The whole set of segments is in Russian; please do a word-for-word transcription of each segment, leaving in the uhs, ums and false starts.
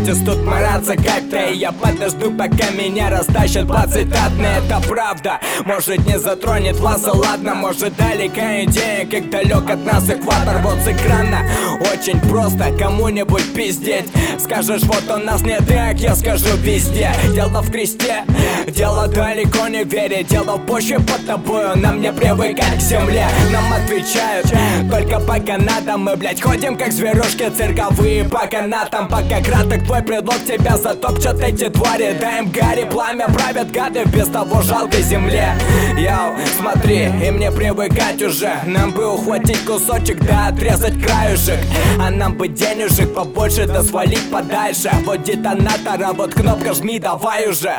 хватит тут мараться как-то. И я подожду, пока меня растащат по цитатной. Это правда, может не затронет вас, а ладно. Может далека идея, как далек от нас экватор. Вот с экрана очень просто кому-нибудь пиздеть. Скажешь, вот у нас не так, я скажу везде. Дело в кресте, дело далеко не верить. Дело в почве под тобою, нам не привыкать к земле. Нам отвечают только по канатам. Мы, блять, ходим как зверушки цирковые по канатам. Пока краток твой предлог, тебя затопчат эти твари. Дай им гари, пламя правят гады в без того жалкой земле. Йоу, смотри, им не привыкать уже. Нам бы ухватить кусочек, да отрезать краюшек. А нам бы денежек побольше, да свалить подальше. Вот детонатор, а вот кнопка жми, давай уже.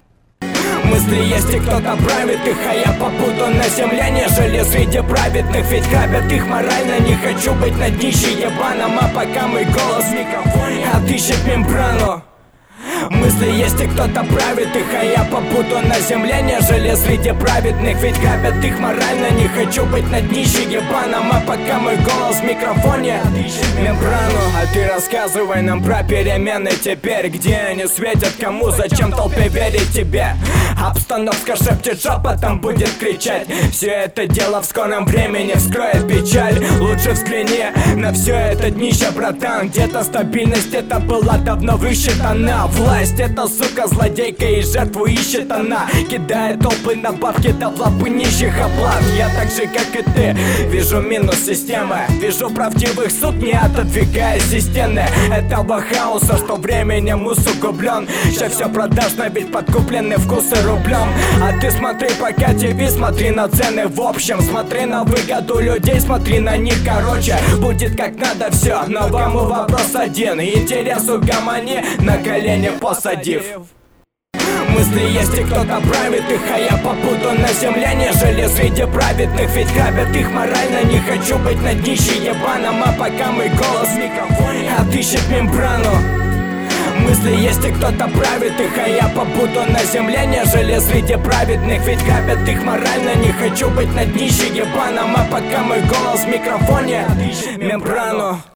Мысли есть и кто-то правит их, а я побуду на земле, нежели среди праведных. Ведь грабят их морально, не хочу быть на днище ебаном. А пока мой голос в микрофоне отыщет мембрану. Мысли есть и кто-то правит их, а я побуду на земле, нежели среди праведных. Ведь грабят их морально, не хочу быть на днище ебаном. А пока мой голос в микрофоне отыщет мембрану. А ты рассказывай нам про перемены теперь. Где они светят, кому, зачем толпе верить тебе? Обстановка шепчет, шепотом будет кричать. Все это дело в скором времени вскроет печаль. Лучше взгляни на все это днище, братан. Где-то стабильность это была давно высчитана. Власть это, сука, злодейка, и жертву ищет она. Кидает толпы на бабки, да в лапы нищих оплат. Я так же, как и ты, вижу минус системы. Вижу правдивых суд, не отодвигаясь из стены этого хаоса, что временем усугублен. Сейчас все продажно, ведь подкуплены вкусы рублем. А ты смотри пока ТВ, смотри на цены в общем. Смотри на выгоду людей, смотри на них, короче. Будет как надо все, но кому вопрос один. Интерес угомони, на колени посадив. Мысли есть и кто-то правит их, а я побуду на земле, нежели среди праведных. Ведь грабят их морально, не хочу быть на днище ебаном. А пока мой голос в микрофоне отыщет мембрану. Мысли есть и кто-то правит их, а я побуду на земле, нежели среди праведных. Ведь грабят их морально, не хочу быть на днище ебаном. А пока мой голос в микрофоне отыщет мембрану.